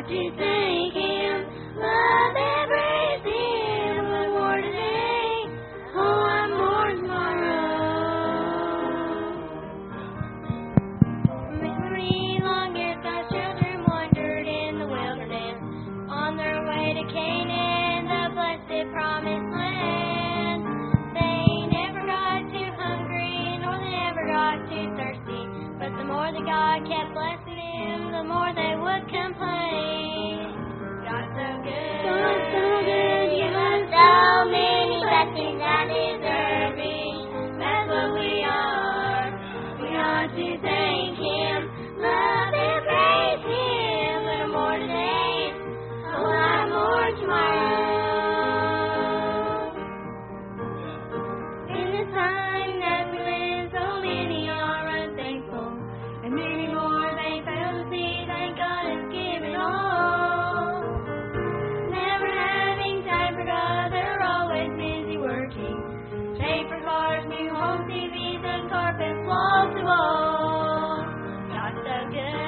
to thank Him. Love and praise Him. One more today. Oh, one more tomorrow. For many long years, God's children wandered in the wilderness on their way to Canaan, the blessed promised land. They never got too hungry, nor they never got too thirsty. But the more that God kept blessing them, the more they would complain. God's so good. God's so good. Give us so many blessings undeserving. That's what we are. We ought to thank Him, love and praise Him. Little more today, a lot more tomorrow. In this time that we live, so many are unthankful, and many more they fail to see. Thank God has given all. Never having time for God, they're always busy working. Paper cars, new home TVs, and carpet walls to wall. God's so good.